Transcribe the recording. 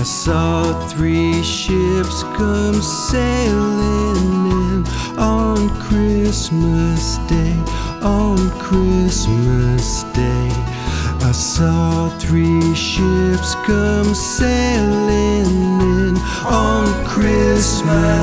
I saw three ships come sailing in on Christmas Day, on Christmas Day. I saw three ships come sailing in on Christmas